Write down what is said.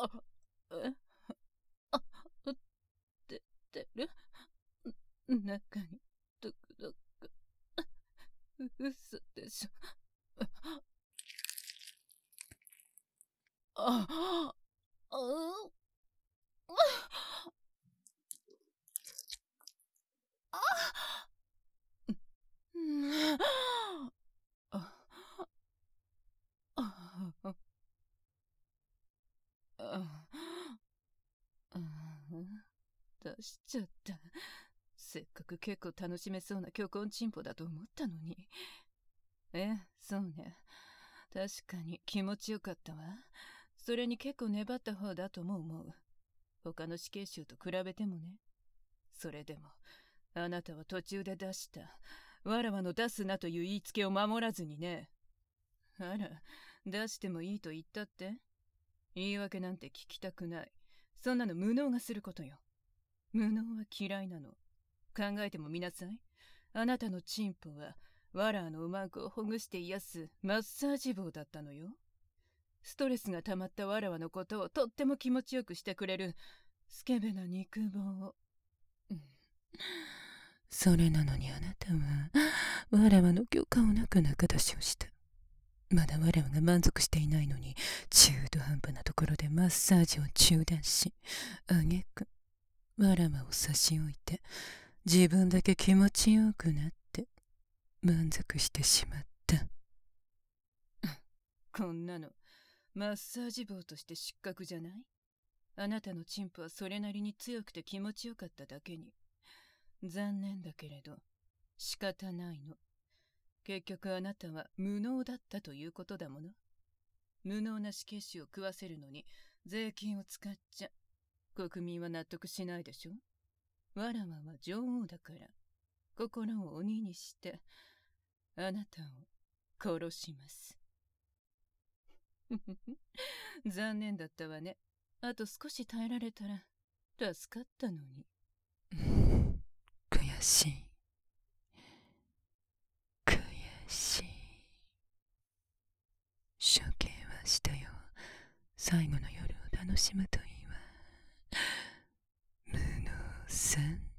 あ、え、あ、てる中に、ドクドク、嘘でしょ。あ、あ、うん、あ、あ、出しちゃった。せっかく結構楽しめそうな虚根チンポだと思ったのに。そうね。確かに気持ちよかったわ。それに結構粘った方だとも思う。他の死刑囚と比べてもね。それでも、あなたは途中で出した、わらわの出すなという言いつけを守らずにね。あら、出してもいいと言ったって？言い訳なんて聞きたくない。そんなの無能がすることよ。無能は嫌いなの。考えてもみなさい。あなたのチンポは、わらわのうまんこをほぐして癒すマッサージ棒だったのよ。ストレスが溜まったわらわのことをとっても気持ちよくしてくれるスケベな肉棒を。それなのにあなたはわらわの許可をなく中出しをした。まだわらわが満足していないのに中途半端なところでマッサージを中断し、あげくわらわを差し置いて自分だけ気持ちよくなって満足してしまった。こんなのマッサージ棒として失格じゃない？あなたのチンポはそれなりに強くて気持ちよかっただけに。残念だけれど仕方ないの。結局あなたは無能だったということだもの。無能な死刑囚を食わせるのに税金を使っちゃ国民は納得しないでしょ。わらわは女王だから心を鬼にしてあなたを殺します。残念だったわね。あと少し耐えられたら助かったのに。悔しい。悔しい。処刑はしたよ。最後の夜を楽しむといいわ。無能さん。